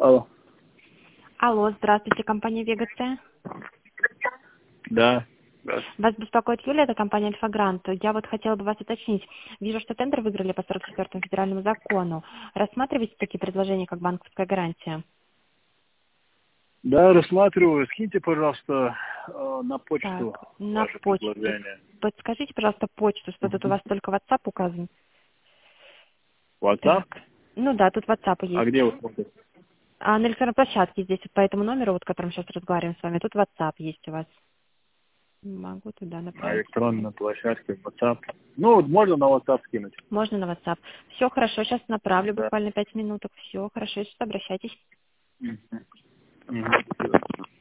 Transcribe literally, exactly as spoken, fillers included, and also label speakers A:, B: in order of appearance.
A: Алло.
B: Алло, здравствуйте, компания Вега-Ц.
A: Да. Да.
B: Вас беспокоит Юлия, это компания Альфа-Грант. Я вот хотела бы вас уточнить. Вижу, что тендер выиграли по сорок четвёртому федеральному закону. Рассматриваете такие предложения, как банковская гарантия?
A: Да, рассматриваю. Скиньте, пожалуйста, э, на
B: Так,
A: почту
B: на
A: ваше
B: почту.
A: предложение.
B: Подскажите, пожалуйста, почту, что тут у вас только WhatsApp указан.
A: WhatsApp?
B: Так, ну да, тут WhatsApp
A: А
B: есть.
A: где вы смотрите?
B: А на электронной площадке здесь, вот по этому номеру, вот, которым сейчас разговариваем с вами, тут WhatsApp есть у вас. Могу туда
A: На
B: направить.
A: электронной площадке WhatsApp. Ну, вот можно на WhatsApp скинуть.
B: Можно на WhatsApp. Все хорошо, сейчас направлю
A: Да.
B: буквально пять минуток. Все хорошо, если что, обращайтесь.
A: Мгм. Мгм.